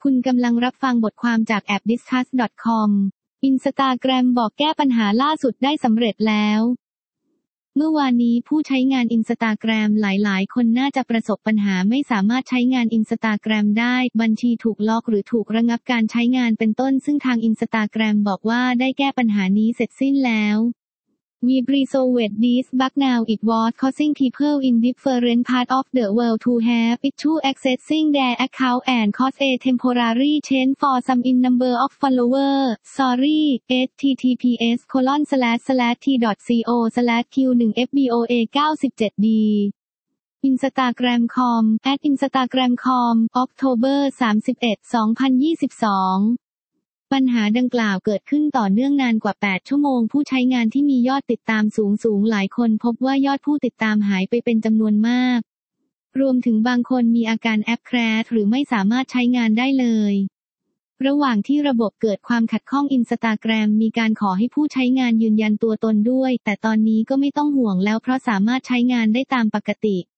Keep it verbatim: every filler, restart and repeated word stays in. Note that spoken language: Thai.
คุณกำลังรับฟังบทความจากแอป ดิสคัส ดอท คอม Instagram บอกแก้ปัญหาล่าสุดได้สำเร็จแล้วเมื่อวานนี้ผู้ใช้งาน Instagram หลายๆคนน่าจะประสบปัญหาไม่สามารถใช้งาน Instagram ได้บัญชีถูกล็อกหรือถูกระงับการใช้งานเป็นต้นซึ่งทาง Instagram บอกว่าได้แก้ปัญหานี้เสร็จสิ้นแล้ว We resolved this bug now it was causing people in different parts of the world to have issue accessing their account and cause a temporary change for some in number of followers. Sorry, https colon slash slash t.co slash q หนึ่ง fboa เก้าสิบเจ็ด d Instagram ดอท คอม at Instagram ดอท คอม October สามสิบเอ็ด สองพันยี่สิบสองปัญหาดังกล่าวเกิดขึ้นต่อเนื่องนานกว่าแปดชั่วโมงผู้ใช้งานที่มียอดติดตามสูงสูงหลายคนพบว่ายอดผู้ติดตามหายไปเป็นจำนวนมากรวมถึงบางคนมีอาการแอปแครชหรือไม่สามารถใช้งานได้เลยระหว่างที่ระบบเกิดความขัดข้อง Instagram มีการขอให้ผู้ใช้งานยืนยันตัวตนด้วยแต่ตอนนี้ก็ไม่ต้องห่วงแล้วเพราะสามารถใช้งานได้ตามปกติ